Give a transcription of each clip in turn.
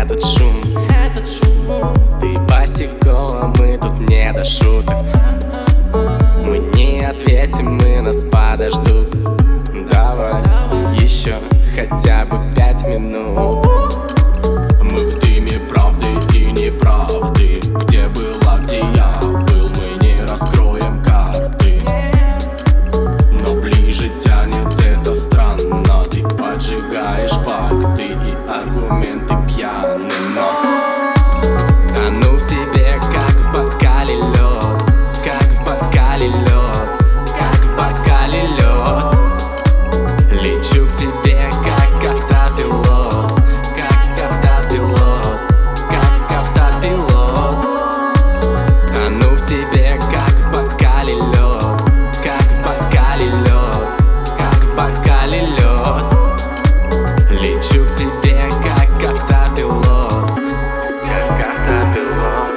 этот шум. Ты босиком, а мы тут не до шуток. Мы не ответим, и нас подождут. Давай еще хотя бы 5 минут. Мы в дыме правды и неправды. Где была, где я был, мы не раскроем карты. Но ближе тянет это странно. Ты поджигаешь факты и аргументы пьяны, но тону в тебе, как в бокале лед, как в бокале лед, как в бокале лед. Лечу к тебе, как автопилот, как автопилот, как автопилот. Тону в тебе, как в бокале лед, как в бокале лед, как в бокале лед. Лечу к тебе, как автопилот, как автопилот.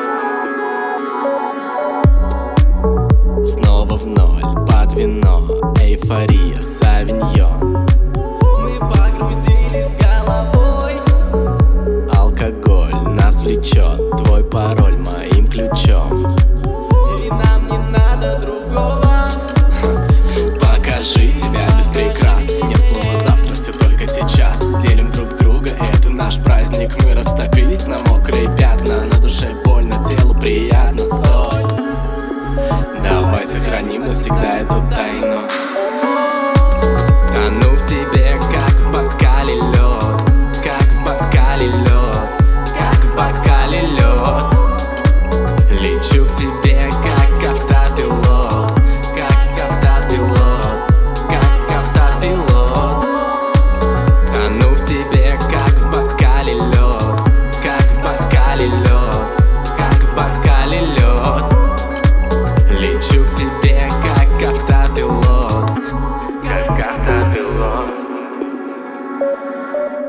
Снова в ноль, под вино, эйфория, савиньон. Мы погрузились головой. Алкоголь нас влечет, твой пароль моим ключом. И нам не надо другого. Покажи себя без прикрас. Нет слова завтра, все только сейчас. Делим друг друга, это наш праздник. Мы растопились на мокрые пятна. На душе больно, телу приятно. Стой, давай сохраним навсегда эту тайну. Тону в тебе, как в бокале лед, как в бокале лед, как в бокале лед. Лечу к тебе, как автопилот, как автопилот, как автопилот. Тону в тебе, как в бокале лед, как в бокале лед, как в бокале лед. Лечу к тебе, как автопилот, как автопилот.